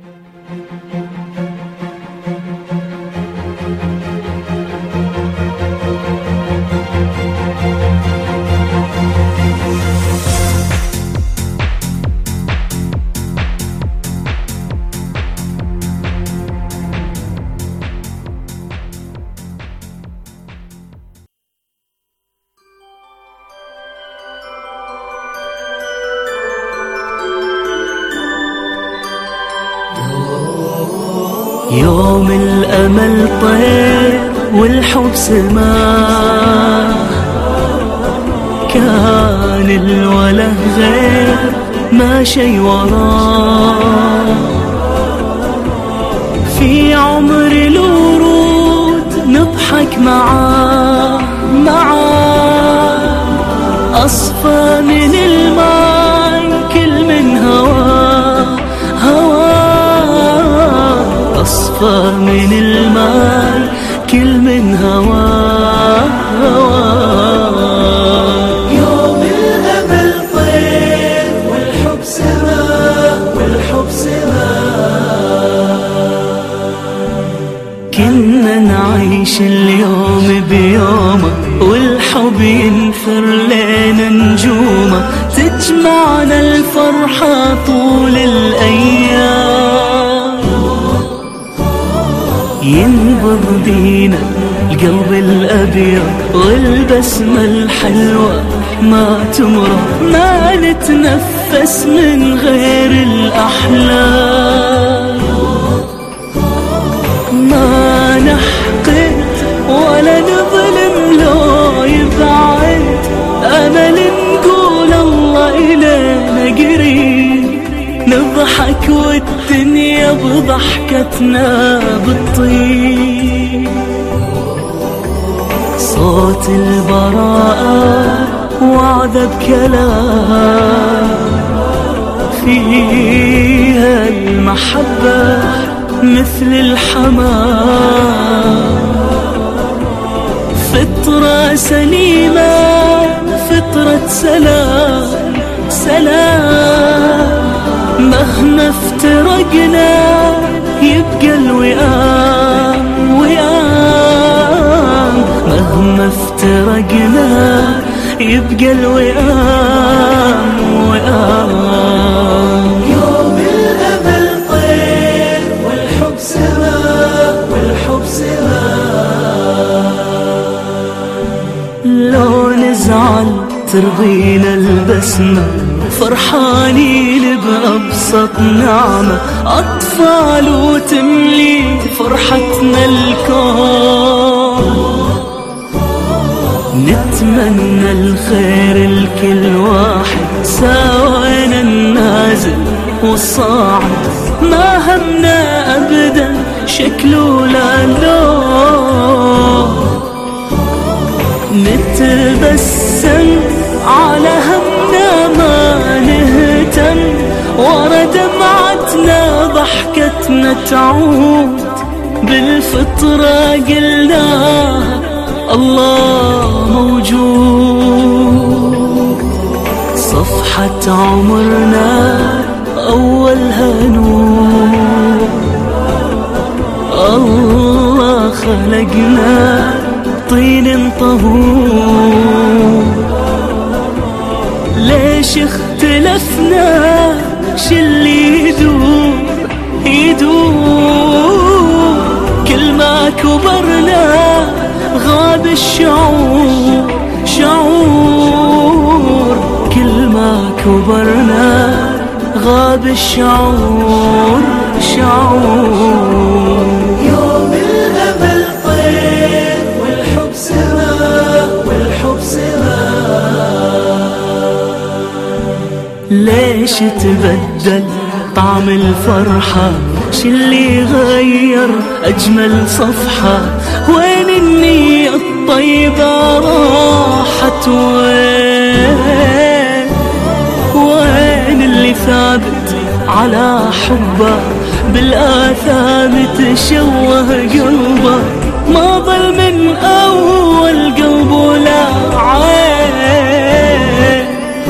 يوم الأمل طير والحب سماء، كان الوله غير ما شي وراه، في عمر الورود نضحك معاه معاه، أصفى من الماء كل من هواه هواه، أصفى من الماء كل من هواه هواه. يوم الأمل طير والحب سماء والحب سماء، كنا نعيش اليوم بيومه والحب ينثر لنا نجومه، تجمعنا الفرحة طول الأيام، ينبض بينا القلب الأبيض والبسمة الحلوة ما تمرض، ما نتنفس من غير الأحلام، ما نحقد ولا نظلم لو يبعد، أمل نقول الله إلينا قريب، نضحك والدنيا بضحكتنا بالطيب، صوت البراءة وعد بكلام، فيها المحبة مثل الحمام، فطرة سليمة فطرة سلام سلام، مهما افترقنا يبقى الوئام وئام، مهما افترقنا يبقى الوئام وئام. يوم الأمل طير والحب سماء والحب سماء، لو نزعل ترضينا البسمة، فرحانين بأبسط نعمة، أطفال وتملي فرحتنا الكون، نتمنى الخير لكل واحد، ساوينا النازل والصاعد، ما همنا أبدا شكله لا لون، نتبسم على همنا ما نهتم، ورا دمعتنا ضحكتنا تعود، بالفطرة قلناها الله موجود. صفحة عمرنا أولها نور، الله خلقنا طين طهور. ليش اختلفنا شلي يدوب يدوب، كل ما كبرنا غاب الشعور شعور، كل ما كبرنا غاب الشعور شعور. يوم الأمل طير والحب سما والحب سما، ليش تبدل طعم الفرحة؟ شلي غير أجمل صفحة؟ وين النية الطيبة راحت؟ وين وين اللي ثابت على حبه بالآثام تشوه قلبه؟ ما ظل من أول قلبه لا عين.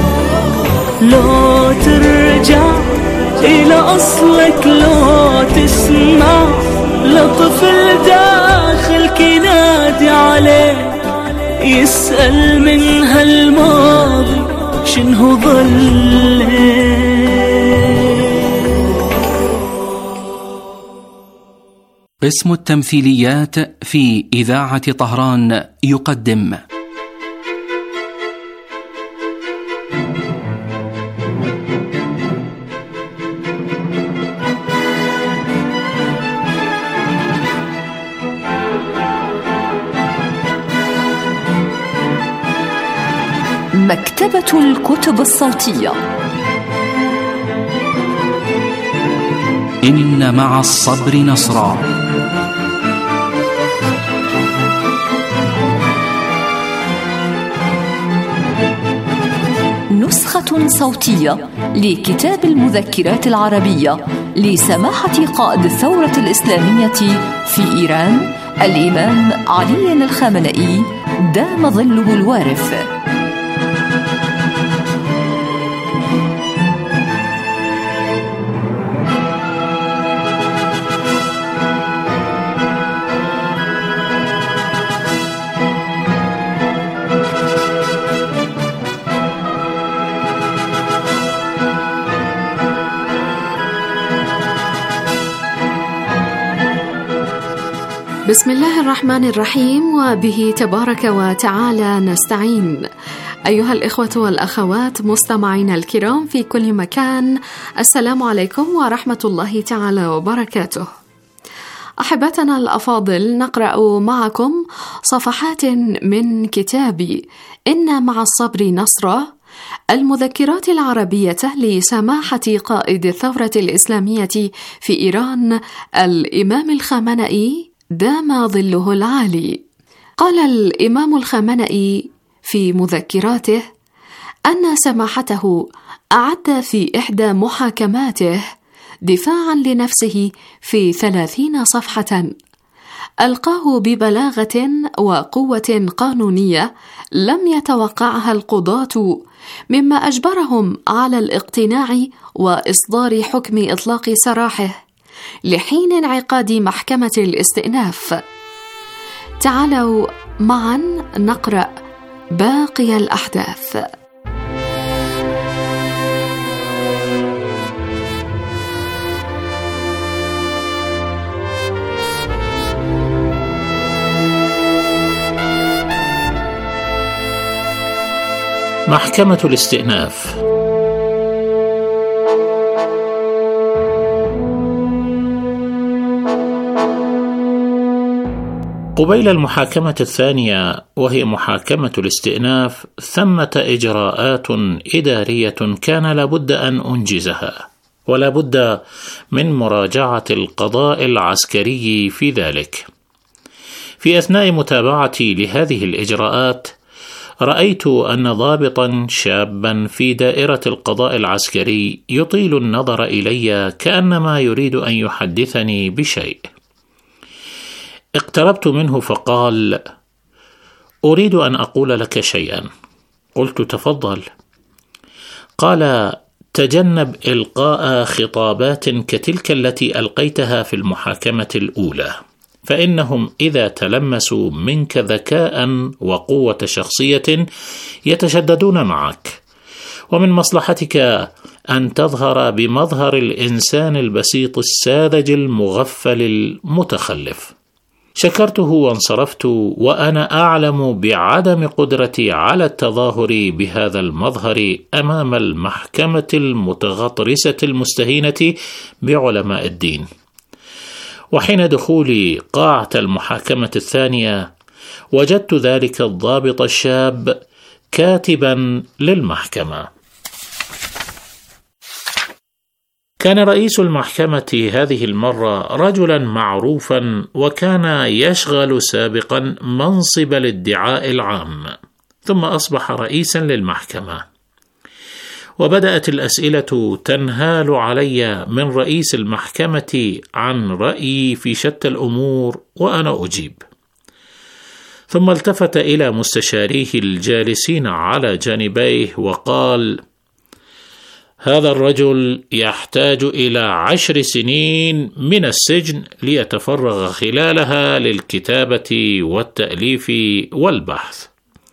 لو ترجع إلى أصلك، لو تسمع لطفل داخلك ينادي عليك، يسأل من هالماضي شنو ظلك. قسم التمثيليات في إذاعة طهران يقدم مكتبة الكتب الصوتية. إن مع الصبر نصرا. نسخة صوتية لكتاب المذكرات العربية لسماحة قائد الثورة الإسلامية في إيران الإمام علي الخامنئي دام ظله الوارث. بسم الله الرحمن الرحيم، وبه تبارك وتعالى نستعين. أيها الإخوة والأخوات مستمعين الكرام في كل مكان، السلام عليكم ورحمة الله تعالى وبركاته. أحبتنا الأفاضل، نقرأ معكم صفحات من كتاب إن مع الصبر نصرا، المذكرات العربية لسماحة قائد الثورة الإسلامية في إيران الإمام الخامنئي دام ظله العالي. قال الإمام الخامنئي في مذكراته أن سماحته أعد في إحدى محاكماته دفاعا لنفسه في ثلاثين صفحة ألقاه ببلاغة وقوة قانونية لم يتوقعها القضاة، مما أجبرهم على الاقتناع وإصدار حكم إطلاق سراحه لحين انعقاد محكمة الاستئناف. تعالوا معا نقرأ باقي الأحداث. محكمة الاستئناف. قبيل المحاكمة الثانية وهي محاكمة الاستئناف ثمة إجراءات إدارية كان لابد أن أنجزها، ولا بد من مراجعة القضاء العسكري في ذلك. في أثناء متابعتي لهذه الإجراءات رأيت أن ضابطا شابا في دائرة القضاء العسكري يطيل النظر إلي كأنما يريد أن يحدثني بشيء. اقتربت منه فقال: أريد أن أقول لك شيئا. قلت: تفضل. قال: تجنب إلقاء خطابات كتلك التي ألقيتها في المحاكمة الأولى، فإنهم إذا تلمسوا منك ذكاء وقوة شخصية يتشددون معك، ومن مصلحتك أن تظهر بمظهر الإنسان البسيط الساذج المغفل المتخلف. شكرته وانصرفت وأنا أعلم بعدم قدرتي على التظاهر بهذا المظهر أمام المحكمة المتغطرسة المستهينة بعلماء الدين. وحين دخولي قاعة المحاكمة الثانية وجدت ذلك الضابط الشاب كاتبا للمحكمة. كان رئيس المحكمة هذه المرة رجلا معروفا، وكان يشغل سابقا منصب الادعاء العام، ثم أصبح رئيسا للمحكمة. وبدأت الأسئلة تنهال علي من رئيس المحكمة عن رأيي في شتى الأمور وأنا أجيب. ثم التفت إلى مستشاريه الجالسين على جانبيه وقال: هذا الرجل يحتاج إلى عشر سنين من السجن ليتفرغ خلالها للكتابة والتأليف والبحث.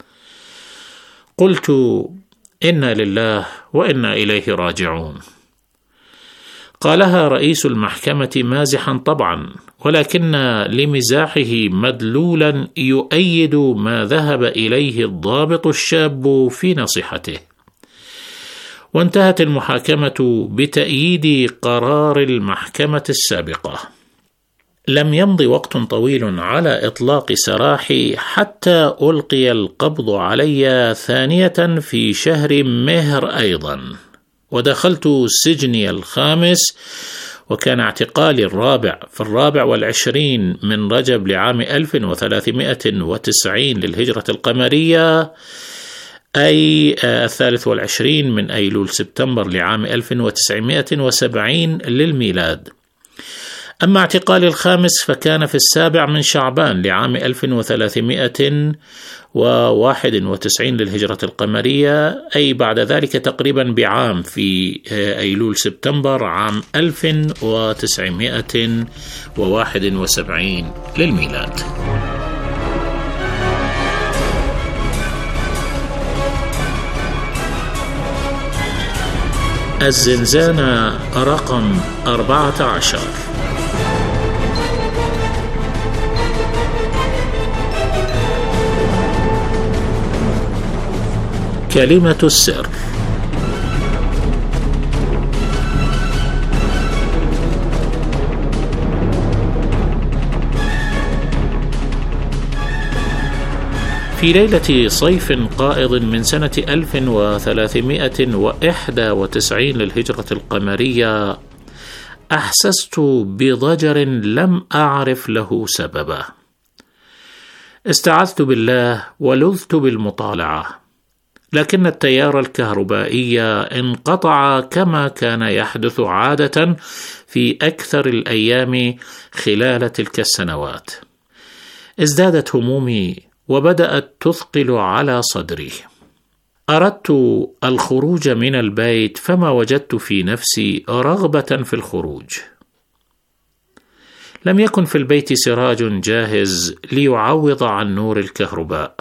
قلت: إنا لله وإنا إليه راجعون. قالها رئيس المحكمة مازحا طبعا، ولكن لمزاحه مدلولا يؤيد ما ذهب إليه الضابط الشاب في نصيحته. وانتهت المحاكمة بتأييد قرار المحكمة السابقة. لم يمض وقت طويل على إطلاق سراحي حتى ألقي القبض علي ثانية في شهر مهر أيضا، ودخلت سجني الخامس، وكان اعتقالي الرابع في الرابع والعشرين من رجب لعام ألف وثلاثمائة وتسعين للهجرة القمرية، أي الثالث والعشرين من أيلول سبتمبر لعام ألف وتسعمائة وسبعين للميلاد. أما اعتقالي الخامس فكان في السابع من شعبان لعام ألف وثلاثمائة وواحد وتسعين للهجرة القمرية، أي بعد ذلك تقريبا بعام في أيلول سبتمبر عام ألف وتسعمائة وواحد وسبعين للميلاد. الزنزانة رقم أربعة عشر. كلمة السر. في ليلة صيف قائض من سنة ألف وثلاثمائة وواحد وتسعين للهجرة القمرية أحسست بضجر لم أعرف له سببا. استعذت بالله ولذت بالمطالعة، لكن التيار الكهربائي انقطع كما كان يحدث عادة في أكثر الأيام خلال تلك السنوات. ازدادت همومي وبدأت تثقل على صدري. أردت الخروج من البيت فما وجدت في نفسي رغبة في الخروج. لم يكن في البيت سراج جاهز ليعوض عن نور الكهرباء.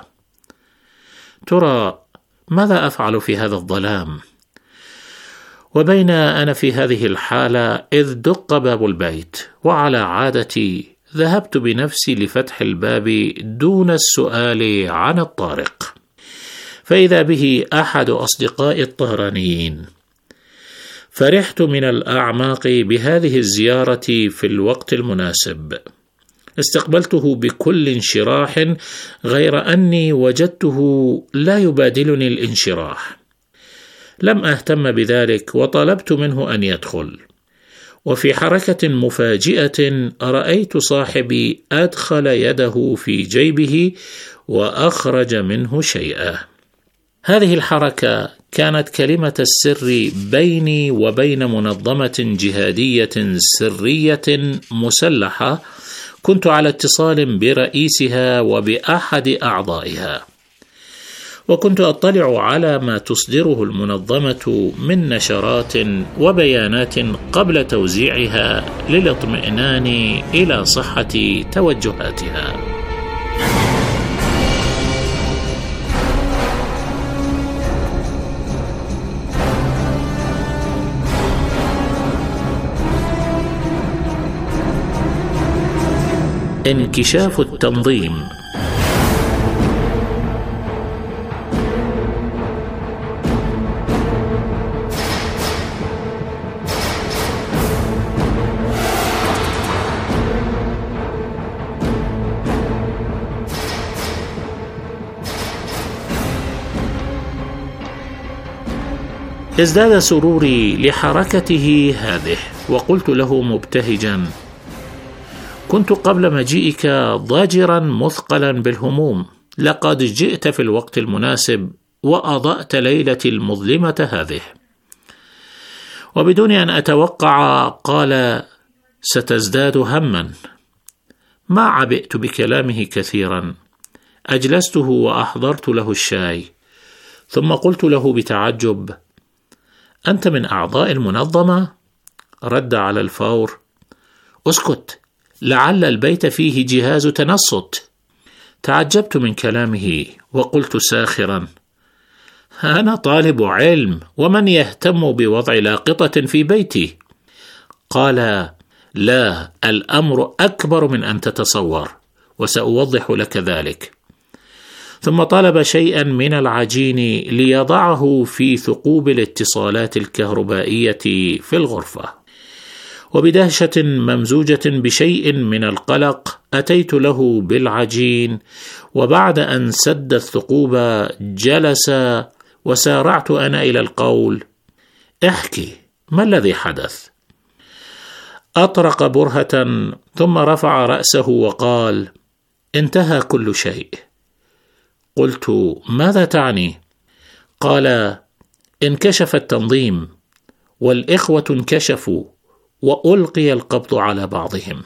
ترى ماذا أفعل في هذا الظلام؟ وبين أنا في هذه الحالة إذ دق باب البيت، وعلى عادتي ذهبت بنفسي لفتح الباب دون السؤال عن الطارق، فإذا به أحد أصدقائي الطهرانيين. فرحت من الأعماق بهذه الزيارة في الوقت المناسب. استقبلته بكل انشراح، غير أني وجدته لا يبادلني الانشراح. لم أهتم بذلك وطلبت منه أن يدخل، وفي حركة مفاجئة رأيت صاحبي أدخل يده في جيبه وأخرج منه شيئا. هذه الحركة كانت كلمة السر بيني وبين منظمة جهادية سرية مسلحة كنت على اتصال برئيسها وبأحد أعضائها، وكنت أطلع على ما تصدره المنظمة من نشرات وبيانات قبل توزيعها للاطمئنان إلى صحة توجهاتها. انكشاف التنظيم. ازداد سروري لحركته هذه، وقلت له مبتهجا: كنت قبل مجيئك ضاجرا مثقلا بالهموم، لقد جئت في الوقت المناسب وأضأت ليلتي المظلمة هذه. وبدون أن أتوقع قال: ستزداد هما. ما عبئت بكلامه كثيرا، أجلسته وأحضرت له الشاي، ثم قلت له بتعجب: أنت من أعضاء المنظمة؟ رد على الفور: اسكت، لعل البيت فيه جهاز تنصت. تعجبت من كلامه وقلت ساخرا: أنا طالب علم، ومن يهتم بوضع لاقطة في بيتي؟ قال: لا، الأمر أكبر من أن تتصور، وسأوضح لك ذلك. ثم طلب شيئا من العجين ليضعه في ثقوب الاتصالات الكهربائية في الغرفة، وبدهشة ممزوجة بشيء من القلق أتيت له بالعجين، وبعد أن سد الثقوب جلس، وسارعت أنا إلى القول: احكي، ما الذي حدث؟ أطرق برهة ثم رفع رأسه وقال: انتهى كل شيء. قلت: ماذا تعني؟ قال: انكشف التنظيم، والإخوة انكشفوا، وألقي القبض على بعضهم.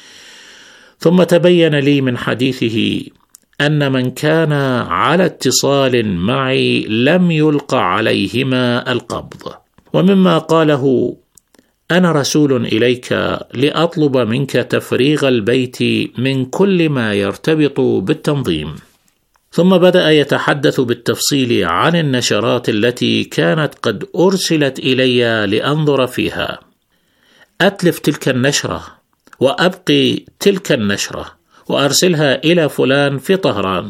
ثم تبين لي من حديثه أن من كان على اتصال معي لم يلقى عليهما القبض. ومما قاله: أنا رسول إليك لأطلب منك تفريغ البيت من كل ما يرتبط بالتنظيم. ثم بدأ يتحدث بالتفصيل عن النشرات التي كانت قد أرسلت إلي لأنظر فيها. أتلف تلك النشرة وأبقي تلك النشرة وأرسلها إلى فلان في طهران.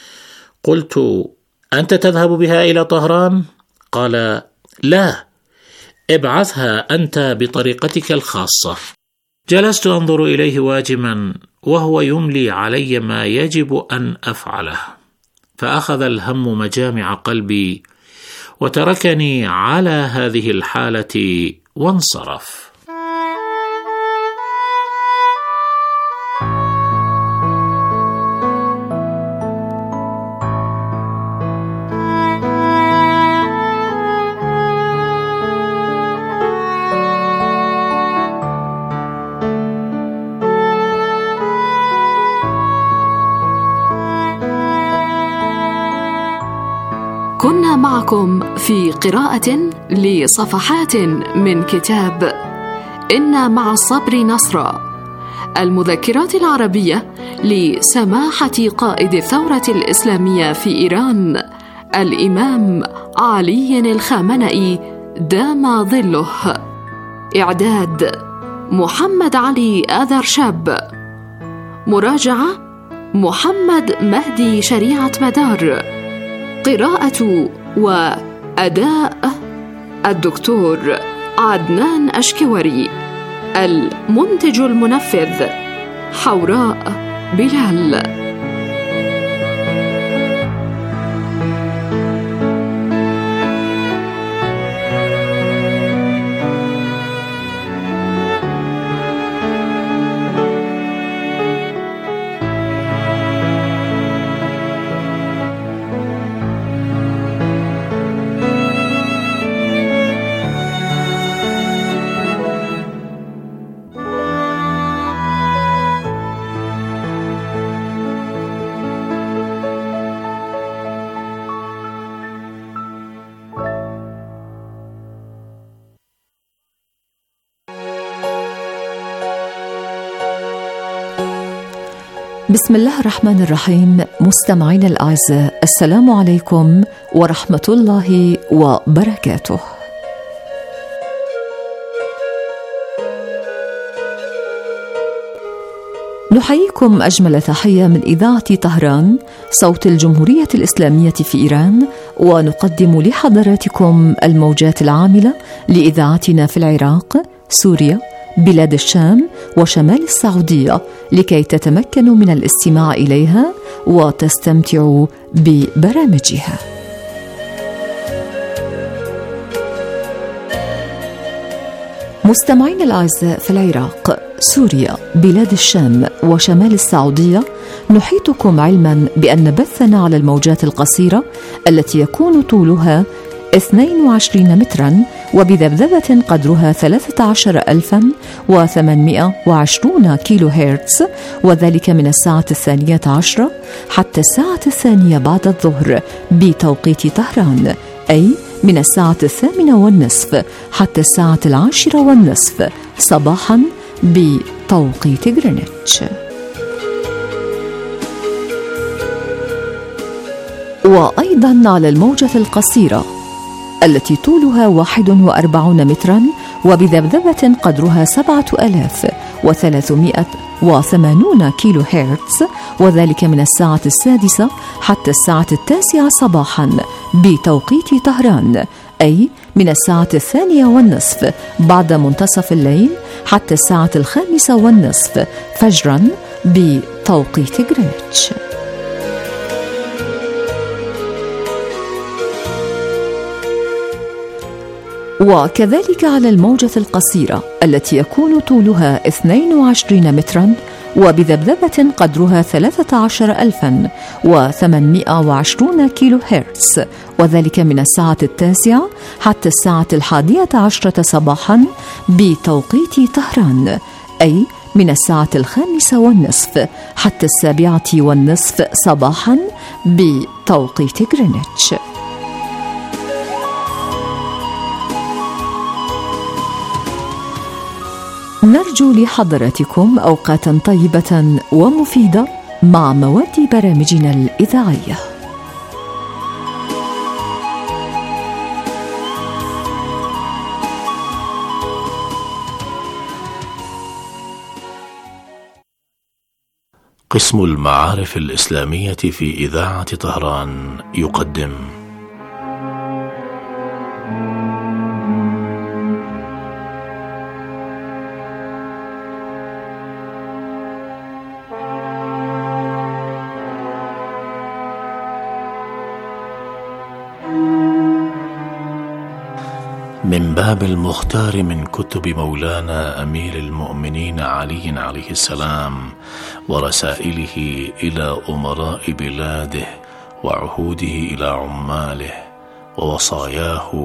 قلت: أنت تذهب بها إلى طهران؟ قال: لا، ابعثها أنت بطريقتك الخاصة. جلست أنظر إليه واجما وهو يملي علي ما يجب أن أفعله، فأخذ الهم مجامع قلبي وتركني على هذه الحالة وانصرف. كنا معكم في قراءة لصفحات من كتاب إن مع الصبر نصرا، المذكرات العربية لسماحة قائد الثورة الإسلامية في إيران الإمام علي الخامنئي دام ظله. إعداد محمد علي آذرشاب، مراجعة محمد مهدي شريعة مدار، قراءة وأداء الدكتور عدنان أشكوري، المنتج المنفذ حوراء بلال. بسم الله الرحمن الرحيم. مستمعين الأعزاء، السلام عليكم ورحمة الله وبركاته. نحييكم أجمل تحية من إذاعة طهران صوت الجمهورية الإسلامية في إيران، ونقدم لحضراتكم الموجات العاملة لإذاعتنا في العراق، سوريا، بلاد الشام وشمال السعودية، لكي تتمكنوا من الاستماع إليها وتستمتعوا ببرامجها. مستمعين الأعزاء، في العراق، سوريا، بلاد الشام وشمال السعودية، نحيطكم علما بأن بثنا على الموجات القصيرة التي يكون طولها اثنين وعشرين مترا وبذبذبة قدرها ثلاثة عشر ألفا وثمانمائة وعشرين كيلو هرتز، وذلك من الساعة الثانية عشرة حتى الساعة الثانية بعد الظهر بتوقيت طهران، أي من الساعة الثامنة والنصف حتى الساعة العاشرة والنصف صباحا بتوقيت غرينتش. وأيضا على الموجة القصيرة التي طولها واحد وأربعون مترا وبذبذبة قدرها سبعة آلاف وثلاثمائة وثمانون كيلو هرتز، وذلك من الساعة السادسة حتى الساعة التاسعة صباحا بتوقيت طهران، أي من الساعة الثانية والنصف بعد منتصف الليل حتى الساعة الخامسة والنصف فجرا بتوقيت غرينتش. وكذلك على الموجة القصيرة التي يكون طولها اثنين وعشرين مترا وبذبذبة قدرها ثلاثة عشر ألفا وثمانمائة وعشرين كيلو هرتز، وذلك من الساعة التاسعة حتى الساعة الحادية عشرة صباحا بتوقيت طهران، أي من الساعة الخامسة والنصف حتى السابعة والنصف صباحا بتوقيت غرينتش. نرجو لحضراتكم أوقاتا طيبة ومفيدة مع مواد برامجنا الإذاعية. قسم المعارف الإسلامية في إذاعة طهران يقدم من باب المختار من كتب مولانا أمير المؤمنين علي عليه السلام ورسائله إلى أمراء بلاده وعهوده إلى عماله ووصاياه